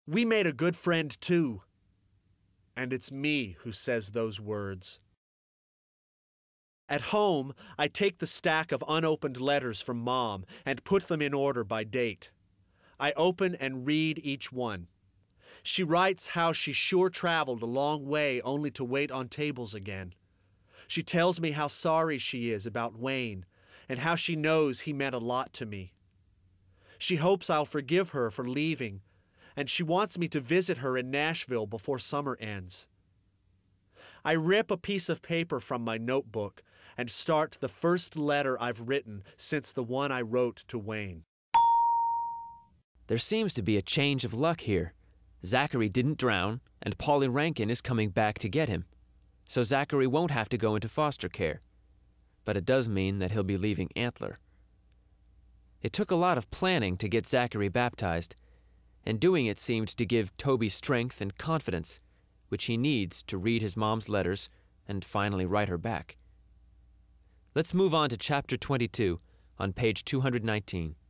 We made a good friend too. And it's me who says those words. At home, I take the stack of unopened letters from Mom and put them in order by date. I open and read each one. She writes how she sure traveled a long way only to wait on tables again. She tells me how sorry she is about Wayne and how she knows he meant a lot to me. She hopes I'll forgive her for leaving, and she wants me to visit her in Nashville before summer ends. I rip a piece of paper from my notebook and start the first letter I've written since the one I wrote to Wayne. There seems to be a change of luck here. Zachary didn't drown, and Polly Rankin is coming back to get him. So Zachary won't have to go into foster care. But it does mean that he'll be leaving Antler. It took a lot of planning to get Zachary baptized, and doing it seemed to give Toby strength and confidence, which he needs to read his mom's letters and finally write her back. Let's move on to Chapter 22 on page 219.